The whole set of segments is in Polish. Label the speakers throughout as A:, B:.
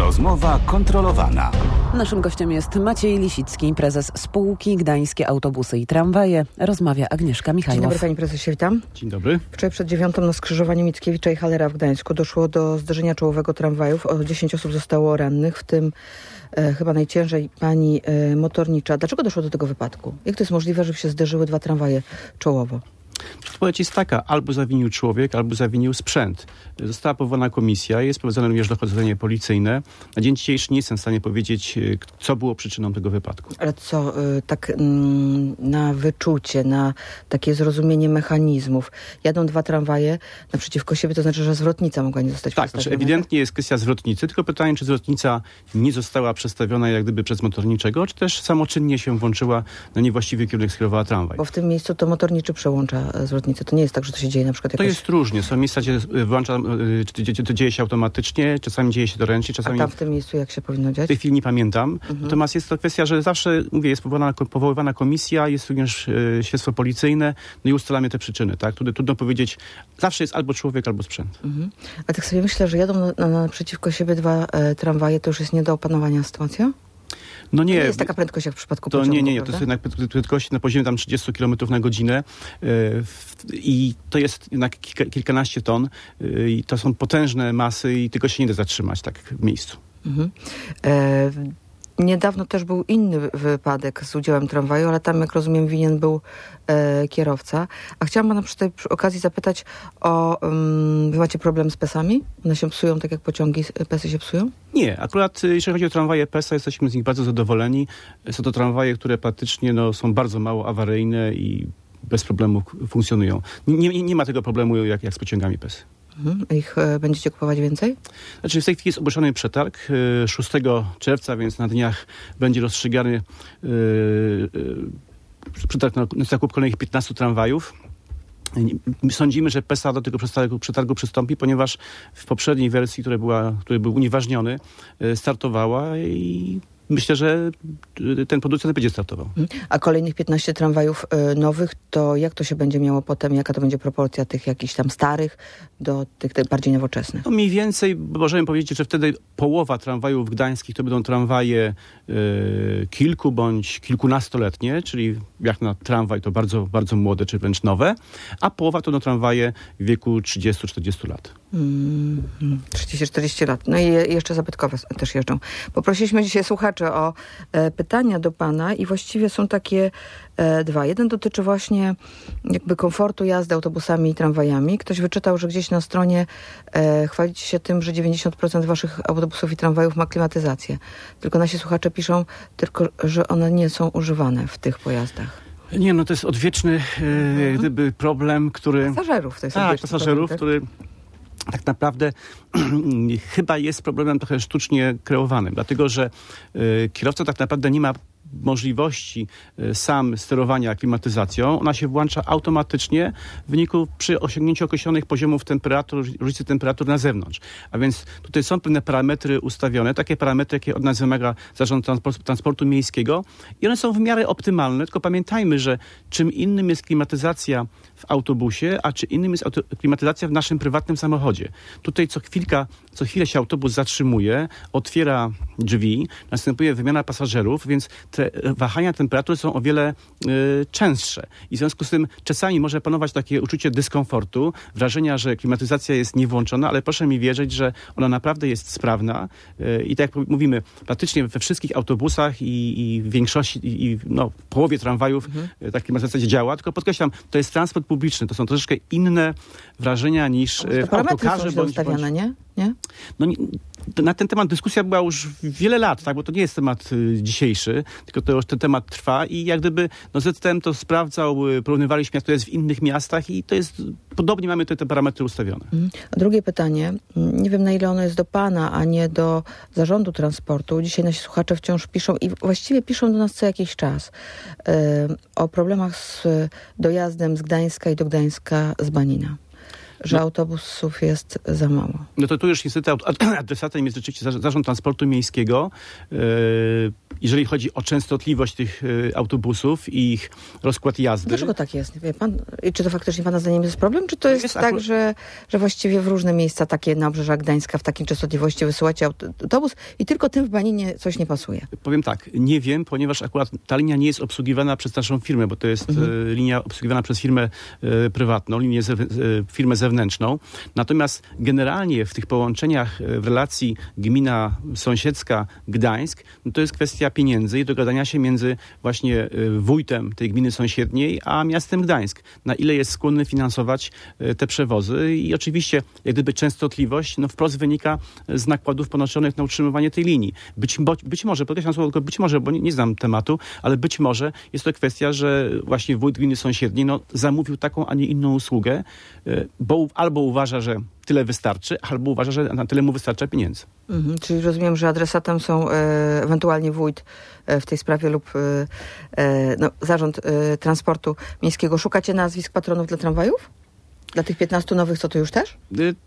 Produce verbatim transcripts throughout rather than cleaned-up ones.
A: Rozmowa kontrolowana.
B: Naszym gościem jest Maciej Lisicki, prezes spółki Gdańskie Autobusy i Tramwaje. Rozmawia Agnieszka Michajłow.
C: Dzień dobry, panie prezesie, witam.
D: Dzień dobry.
C: Wczoraj przed dziewiątą na skrzyżowaniu Mickiewicza i Hallera w Gdańsku doszło do zderzenia czołowego tramwajów. O dziesięć osób zostało rannych, w tym e, chyba najciężej pani e, motornicza. Dlaczego doszło do tego wypadku? Jak to jest możliwe, żeby się zderzyły dwa tramwaje czołowo?
D: Odpowiedź jest taka, albo zawinił człowiek, albo zawinił sprzęt. Została powołana komisja, jest prowadzone również dochodzenie policyjne. Na dzień dzisiejszy nie jestem w stanie powiedzieć, co było przyczyną tego wypadku.
C: Ale co, tak na wyczucie, na takie zrozumienie mechanizmów. Jadą dwa tramwaje naprzeciwko siebie, to znaczy, że zwrotnica mogła nie zostać
D: tak,
C: przestawiona?
D: Tak, znaczy ewidentnie jest kwestia zwrotnicy, tylko pytanie, czy zwrotnica nie została przestawiona jak gdyby przez motorniczego, czy też samoczynnie się włączyła na niewłaściwy kierunek, skierowała tramwaj.
C: Bo w tym miejscu to motorniczy przełącza zwrotnicę. To nie jest tak, że to się dzieje na przykład jakoś...
D: To jest różnie. Są miejsca, gdzie włącza, gdzie to dzieje się automatycznie, czasami dzieje się to ręcznie, czasami...
C: A tam w tym miejscu jak się powinno dziać?
D: W tej chwili nie pamiętam.
C: Mhm.
D: Natomiast jest to kwestia, że zawsze, mówię, jest powołana, powoływana komisja, jest również e, śledztwo policyjne, no i ustalamy te przyczyny, tak? Tutaj trudno powiedzieć, zawsze jest albo człowiek, albo sprzęt. Mhm.
C: A tak sobie myślę, że jadą na, na, naprzeciwko siebie dwa e, tramwaje, to już jest nie do opanowania sytuacja?
D: No nie,
C: to nie jest taka prędkość jak w przypadku
D: to
C: pociągu,
D: nie, nie, nie.
C: prawda?
D: To jest jednak prędkości na poziomie tam trzydzieści kilometrów na godzinę yy, i to jest jednak kilka, kilkanaście ton yy, i to są potężne masy i tego się nie da zatrzymać tak w miejscu. Mhm.
C: E, niedawno też był inny wypadek z udziałem tramwaju, ale tam, jak rozumiem, winien był e, kierowca. A chciałam pana przy tej przy okazji zapytać o... Um, wy macie problem z pesami? One się psują tak jak pociągi, pesy się psują?
D: Nie, akurat jeśli chodzi o tramwaje PESA, jesteśmy z nich bardzo zadowoleni. Są to tramwaje, które praktycznie no, są bardzo mało awaryjne i bez problemu funkcjonują. Nie, nie, nie ma tego problemu jak, jak z pociągami PESY.
C: Mhm. Ich e, będziecie kupować więcej?
D: Znaczy w tej chwili jest ogłoszony przetarg e, szóstego czerwca, więc na dniach będzie rozstrzygany e, e, przetarg na, na zakup kolejnych piętnastu tramwajów. Sądzimy, że PESA do tego przetargu, przetargu przystąpi, ponieważ w poprzedniej wersji, która była, który był unieważniony, startowała i myślę, że ten producent będzie startował.
C: A kolejnych piętnaście tramwajów y, nowych, to jak to się będzie miało potem? Jaka to będzie proporcja tych jakichś tam starych do tych, tych bardziej nowoczesnych?
D: No mniej więcej możemy powiedzieć, że wtedy połowa tramwajów gdańskich to będą tramwaje y, kilku bądź kilkunastoletnie, czyli jak na tramwaj to bardzo, bardzo młode, czy wręcz nowe, a połowa to będą tramwaje w wieku trzydziestu do czterdziestu lat.
C: Mm, trzydzieści czterdzieści lat. No i jeszcze zabytkowe też jeżdżą. Poprosiliśmy dzisiaj słuchaczy o e, pytania do pana i właściwie są takie e, dwa. Jeden dotyczy właśnie jakby komfortu jazdy autobusami i tramwajami. Ktoś wyczytał, że gdzieś na stronie e, chwalicie się tym, że dziewięćdziesiąt procent waszych autobusów i tramwajów ma klimatyzację. Tylko nasi słuchacze piszą, tylko że one nie są używane w tych pojazdach.
D: Nie, no to jest odwieczny e, mhm. gdyby problem, który...
C: Pasażerów. To jest
D: tak, pasażerów,
C: problem, tak?
D: który... tak naprawdę chyba jest problemem trochę sztucznie kreowanym, dlatego że y, kierowca tak naprawdę nie ma możliwości y, sam sterowania klimatyzacją. Ona się włącza automatycznie w wyniku przy osiągnięciu określonych poziomów temperatur, różnicy temperatur na zewnątrz. A więc tutaj są pewne parametry ustawione, takie parametry, jakie od nas wymaga Zarząd Transportu, Transportu Miejskiego i one są w miarę optymalne, tylko pamiętajmy, że czym innym jest klimatyzacja w autobusie, a czy innym jest auto- klimatyzacja w naszym prywatnym samochodzie. Tutaj co chwilka, co chwilę się autobus zatrzymuje, otwiera drzwi, następuje wymiana pasażerów, więc te wahania temperatury są o wiele y, częstsze. I w związku z tym czasami może panować takie uczucie dyskomfortu, wrażenia, że klimatyzacja jest niewłączona, ale proszę mi wierzyć, że ona naprawdę jest sprawna. Y, I tak jak mówimy, praktycznie we wszystkich autobusach i, i w większości, i, i no, w połowie tramwajów mhm. y, ta klimatyzacja działa. Tylko podkreślam, to jest transport publiczny. To są troszeczkę inne wrażenia niż y, w autokarze.
C: Są ustawiane, bądź... nie? nie?
D: No, nie, na ten temat dyskusja była już wiele lat, tak, bo to nie jest temat y, dzisiejszy, tylko to już ten temat trwa i jak gdyby no, Z T M to sprawdzał, y, porównywaliśmy jak to jest w innych miastach i to jest, podobnie mamy te, te parametry ustawione.
C: Mhm. A drugie pytanie, nie wiem na ile ono jest do pana, a nie do Zarządu Transportu. Dzisiaj nasi słuchacze wciąż piszą i właściwie piszą do nas co jakiś czas y, o problemach z dojazdem z Gdańska i do Gdańska z Banina. że
D: No.
C: autobusów jest za mało.
D: No to tu już niestety adresatem jest rzeczywiście Zarząd Transportu Miejskiego. Jeżeli chodzi o częstotliwość tych autobusów i ich rozkład jazdy.
C: Dlaczego tak jest? Wie pan? I czy to faktycznie pana zdaniem jest problem? Czy to jest,
D: jest
C: tak,
D: akurat...
C: że, że właściwie w różne miejsca, takie na obrzeżach Gdańska, w takiej częstotliwości wysyłacie autobus i tylko tym w Baninie coś nie pasuje?
D: Powiem tak, nie wiem, ponieważ akurat ta linia nie jest obsługiwana przez naszą firmę, bo to jest mhm. linia obsługiwana przez firmę e, prywatną, linię ze, e, firmę zewnętrzną. Natomiast generalnie w tych połączeniach w relacji gmina sąsiedzka Gdańsk, no to jest kwestia pieniędzy i dogadania się między właśnie e, wójtem tej gminy sąsiedniej, a miastem Gdańsk. Na ile jest skłonny finansować e, te przewozy i oczywiście jak gdyby częstotliwość no wprost wynika z nakładów ponoszonych na utrzymywanie tej linii. Być, bo, być może, podkreślam słowo tylko być może, bo nie, nie znam tematu, ale być może jest to kwestia, że właśnie wójt gminy sąsiedniej no, zamówił taką, a nie inną usługę, bo albo uważa, że tyle wystarczy, albo uważa, że na tyle mu wystarcza pieniędzy.
C: Mhm, czyli rozumiem, że adresatem są e, ewentualnie wójt e, w tej sprawie lub e, e, no, Zarząd e, Transportu Miejskiego. Szukacie nazwisk patronów dla tramwajów? Dla tych piętnastu nowych, co to już też?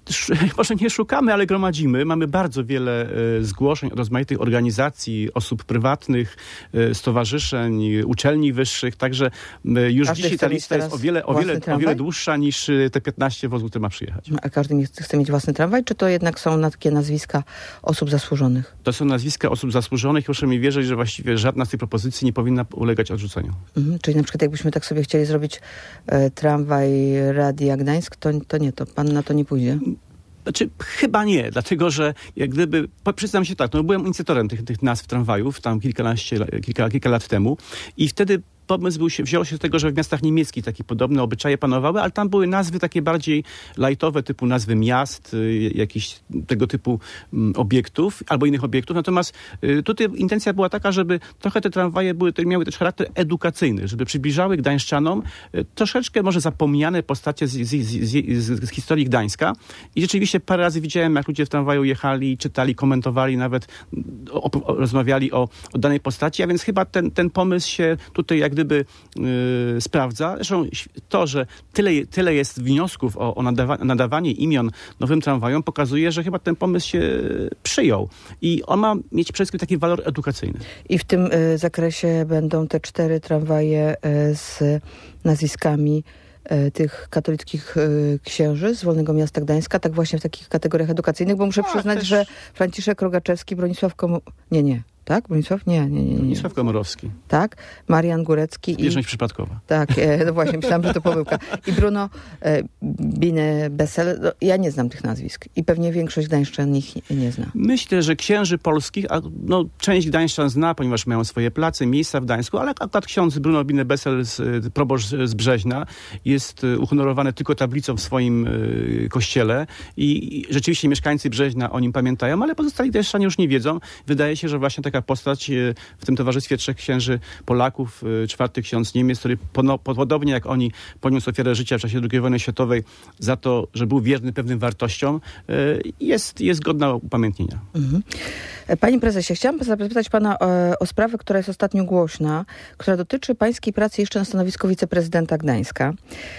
D: Może nie szukamy, ale gromadzimy. Mamy bardzo wiele e, zgłoszeń od rozmaitych organizacji, osób prywatnych, e, stowarzyszeń, uczelni wyższych. Także e, już
C: Każdy
D: dzisiaj ta lista jest o wiele, o, wiele, o wiele dłuższa niż te piętnaście wozów, które ma przyjechać.
C: A każdy chce mieć własny tramwaj, czy to jednak są na takie nazwiska osób zasłużonych?
D: To są nazwiska osób zasłużonych. Proszę mi wierzyć, że właściwie żadna z tych propozycji nie powinna ulegać odrzuceniu.
C: Mhm, czyli na przykład jakbyśmy tak sobie chcieli zrobić e, tramwaj Radia Gdańsk, To, to nie, to pan na to nie pójdzie?
D: Znaczy, chyba nie, dlatego że jak gdyby, przyznam się tak, no byłem inicjatorem tych, tych nazw tramwajów tam kilkanaście, kilka, kilka lat temu i wtedy pomysł był się, wziął się z tego, że w miastach niemieckich takie podobne obyczaje panowały, ale tam były nazwy takie bardziej lightowe, typu nazwy miast, y, jakichś tego typu y, obiektów albo innych obiektów. Natomiast y, tutaj intencja była taka, żeby trochę te tramwaje były, te, miały też charakter edukacyjny, żeby przybliżały gdańszczanom y, troszeczkę może zapomniane postacie z, z, z, z, z historii Gdańska. I rzeczywiście parę razy widziałem, jak ludzie w tramwaju jechali, czytali, komentowali, nawet o, o, rozmawiali o, o danej postaci, a więc chyba ten, ten pomysł się tutaj jak gdyby yy, sprawdza. Zresztą to, że tyle, tyle jest wniosków o, o nadawa- nadawanie imion nowym tramwajom, pokazuje, że chyba ten pomysł się przyjął. I on ma mieć przede wszystkim taki walor edukacyjny.
C: I w tym y, zakresie będą te cztery tramwaje y, z nazwiskami y, tych katolickich y, księży z Wolnego Miasta Gdańska, tak właśnie w takich kategoriach edukacyjnych, bo muszę
D: A,
C: przyznać,
D: też...
C: że Franciszek Rogaczewski, Bronisław Komu... Nie, nie. Tak? Bronisław? Nie, nie, nie. nie.
D: Bronisław Komorowski.
C: Tak? Marian Górecki.
D: Zbieżność i... przypadkowa.
C: Tak, e, no właśnie, myślałam, że to pomyłka. I Bruno e, Bine-Bessel. No, ja nie znam tych nazwisk. I pewnie większość gdańszczan ich nie, nie zna.
D: Myślę, że księży polskich, a no, część gdańszczan zna, ponieważ mają swoje place, miejsca w Gdańsku, ale akurat ksiądz Bruno Bine-Bessel, z, proboszcz z Brzeźna, jest uhonorowany tylko tablicą w swoim y, kościele i, i rzeczywiście mieszkańcy Brzeźna o nim pamiętają, ale pozostali gdańszczanie już nie wiedzą. Wydaje się, że właśnie taka postać w tym towarzystwie trzech księży Polaków, czwarty ksiądz Niemiec, który podobnie jak oni poniósł ofiarę życia w czasie drugiej wojny światowej za to, że był wierny pewnym wartościom, jest, jest godna upamiętnienia. Mhm.
C: Panie prezesie, chciałam zapytać pana o, o sprawę, która jest ostatnio głośna, która dotyczy pańskiej pracy jeszcze na stanowisku wiceprezydenta Gdańska.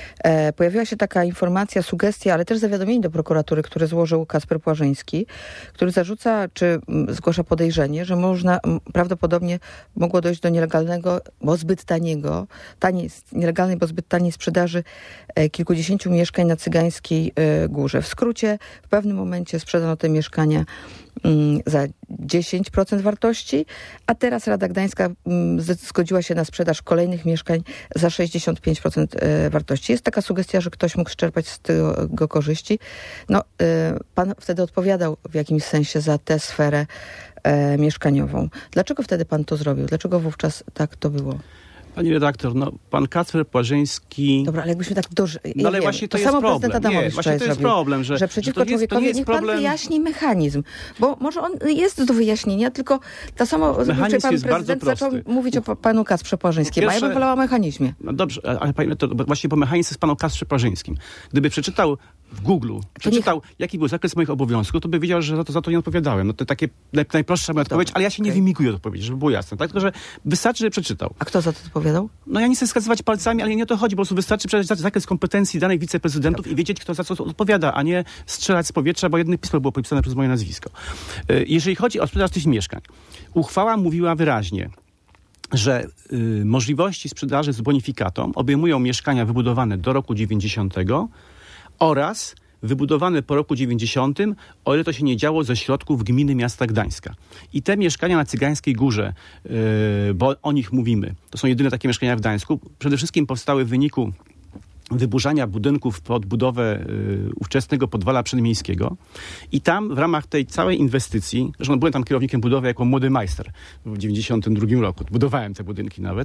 C: E, pojawiła się taka informacja, sugestia, ale też zawiadomienie do prokuratury, które złożył Kacper Płażyński, który zarzuca, czy m, zgłasza podejrzenie, że można, m, prawdopodobnie mogło dojść do nielegalnego, bo zbyt taniego, taniej, nielegalnej, bo zbyt taniej sprzedaży e, kilkudziesięciu mieszkań na Cygańskiej e, Górze. W skrócie, w pewnym momencie sprzedano te mieszkania za dziesięć procent wartości, a teraz Rada Gdańska zgodziła się na sprzedaż kolejnych mieszkań za sześćdziesiąt pięć procent wartości. Jest taka sugestia, że ktoś mógł czerpać z tego korzyści. No, pan wtedy odpowiadał w jakimś sensie za tę sferę mieszkaniową. Dlaczego wtedy pan to zrobił? Dlaczego wówczas tak to było?
D: Pani redaktor, no pan Kacper Płażyński...
C: Dobra, ale jakbyśmy tak doży... Ja
D: no ale
C: wiem,
D: właśnie to,
C: to
D: jest
C: samo
D: problem.
C: prezydent Adamowicz
D: Nie, właśnie to jest
C: zrobił,
D: problem, że,
C: że przeciwko
D: że to jest,
C: człowiekowi
D: to nie jest
C: niech
D: problem...
C: pan wyjaśni mechanizm, bo może on jest do wyjaśnienia, tylko ta samo...
D: Mechanizm
C: pan
D: jest bardzo
C: prezydent zaczął
D: prosty.
C: mówić o panu Kacprze Płażyńskim,
D: Pierwsze...
C: a ja bym wolała o mechanizmie.
D: No dobrze, ale pani, to właśnie po mechanizm jest panu Kacprze Płażyńskim. Gdyby przeczytał w Google przeczytał, jaki był zakres moich obowiązków, to by wiedział, że za to, za to nie odpowiadałem. No to takie naj, najprostsza moja odpowiedź, ale ja się okay. nie wymiguję od odpowiedzi, żeby było jasne. Tak? Tylko, że wystarczy, że przeczytał.
C: A kto za to odpowiadał?
D: No ja nie chcę wskazywać palcami, ale nie o to chodzi. Po prostu wystarczy przeczytać zakres kompetencji danych wiceprezydentów okay. i wiedzieć, kto za co odpowiada, a nie strzelać z powietrza, bo jedno pismo było podpisane przez moje nazwisko. Jeżeli chodzi o sprzedaż tych mieszkań, uchwała mówiła wyraźnie, że y, możliwości sprzedaży z bonifikatą obejmują mieszkania wybudowane do roku dziewięćdziesiątego oraz wybudowane po roku dziewięćdziesiątym, o ile to się nie działo ze środków gminy miasta Gdańska. I te mieszkania na Cygańskiej Górze, yy, bo o nich mówimy, to są jedyne takie mieszkania w Gdańsku, przede wszystkim powstały w wyniku wyburzania budynków pod budowę y, ówczesnego podwala przedmiejskiego i tam w ramach tej całej inwestycji, zresztą byłem tam kierownikiem budowy jako młody majster w dziewięćdziesiątym drugim roku, budowałem te budynki nawet,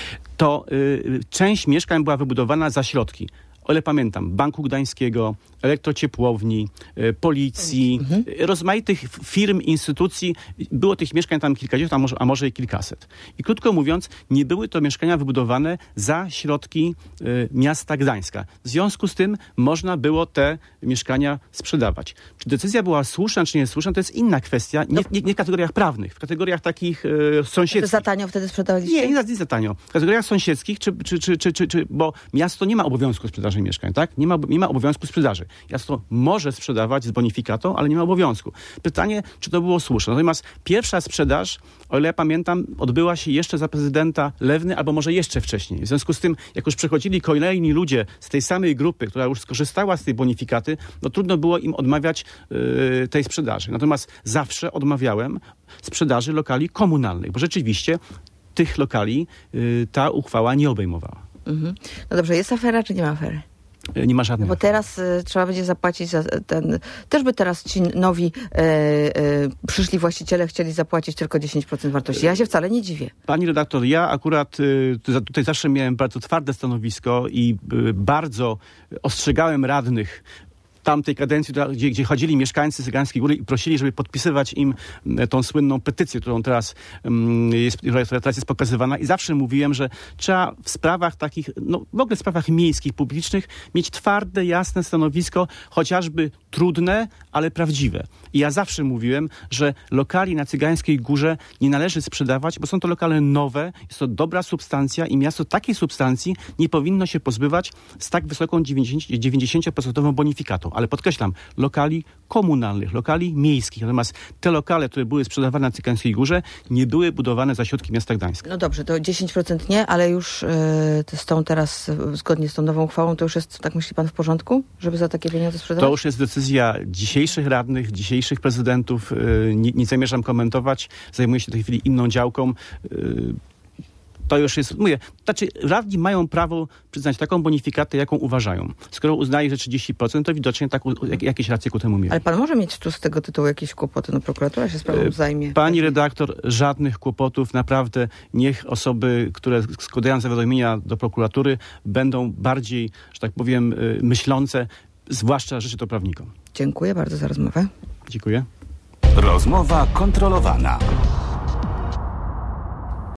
D: to y, część mieszkań była wybudowana za środki, o ile pamiętam, Banku Gdańskiego, Elektrociepłowni, y, Policji, mhm. y, rozmaitych firm, instytucji. Było tych mieszkań tam kilkadziesiąt, a może, a może i kilkaset. I krótko mówiąc, nie były to mieszkania wybudowane za środki y, miasta Gdańska. W związku z tym można było te mieszkania sprzedawać. Czy decyzja była słuszna, czy nie słuszna, to jest inna kwestia. Nie, nie, nie w kategoriach prawnych, w kategoriach takich y, sąsiedzkich. To
C: za tanio wtedy sprzedawaliście?
D: Nie, nie za, nie za tanio. W kategoriach sąsiedzkich, czy, czy, czy, czy, czy, czy, bo miasto nie ma obowiązku sprzedaży mieszkań, tak? Nie ma, nie ma obowiązku sprzedaży. Miasto może sprzedawać z bonifikatą, ale nie ma obowiązku. Pytanie, czy to było słuszne. Natomiast pierwsza sprzedaż, o ile ja pamiętam, odbyła się jeszcze za prezydenta Lewny, albo może jeszcze wcześniej. W związku z tym, jak już przechodzili kolejni ludzie z tej samej grupy, która już skorzystała z tej bonifikaty, no trudno było im odmawiać yy, tej sprzedaży. Natomiast zawsze odmawiałem sprzedaży lokali komunalnych, bo rzeczywiście tych lokali yy, ta uchwała nie obejmowała.
C: Mhm. No dobrze, jest afera, czy nie ma afery?
D: Nie ma żadnej.
C: No bo teraz y, trzeba będzie zapłacić za ten... Też by teraz ci nowi y, y, przyszli właściciele chcieli zapłacić tylko dziesięć procent wartości. Ja się wcale nie dziwię. Pani
D: redaktor, ja akurat y, tutaj zawsze miałem bardzo twarde stanowisko i y, bardzo ostrzegałem radnych tamtej kadencji, gdzie, gdzie chodzili mieszkańcy Cygańskiej Góry i prosili, żeby podpisywać im tą słynną petycję, którą teraz, jest, która teraz jest pokazywana. I zawsze mówiłem, że trzeba w sprawach takich, no w ogóle w sprawach miejskich, publicznych mieć twarde, jasne stanowisko, chociażby trudne, ale prawdziwe. I ja zawsze mówiłem, że lokali na Cygańskiej Górze nie należy sprzedawać, bo są to lokale nowe, jest to dobra substancja i miasto takiej substancji nie powinno się pozbywać z tak wysoką dziewięćdziesięcioprocentową bonifikatą. Ale podkreślam, lokali komunalnych, lokali miejskich. Natomiast te lokale, które były sprzedawane na Cygańskiej Górze, nie były budowane za środki miasta Gdańska.
C: No dobrze, to dziesięć procent nie, ale już yy, z tą teraz, zgodnie z tą nową uchwałą, to już jest, tak myśli pan, w porządku, żeby za takie pieniądze sprzedawać?
D: To już jest decyzja dzisiejszych radnych, dzisiejszych prezydentów. Yy, nie, nie zamierzam komentować. Zajmuję się w tej chwili inną działką. Yy, To już jest, mówię, znaczy radni mają prawo przyznać taką bonifikatę, jaką uważają. Skoro uznaje, że trzydzieści procent, to widocznie tak, jak, jakieś racje ku temu mieli.
C: Ale pan może mieć tu z tego tytułu jakieś kłopoty, no prokuratura się sprawą zajmie.
D: Pani redaktor, żadnych kłopotów, naprawdę niech osoby, które składają zawiadomienia do prokuratury, będą bardziej, że tak powiem, myślące, zwłaszcza życzy to prawnikom.
C: Dziękuję bardzo za rozmowę.
D: Dziękuję.
A: Rozmowa kontrolowana.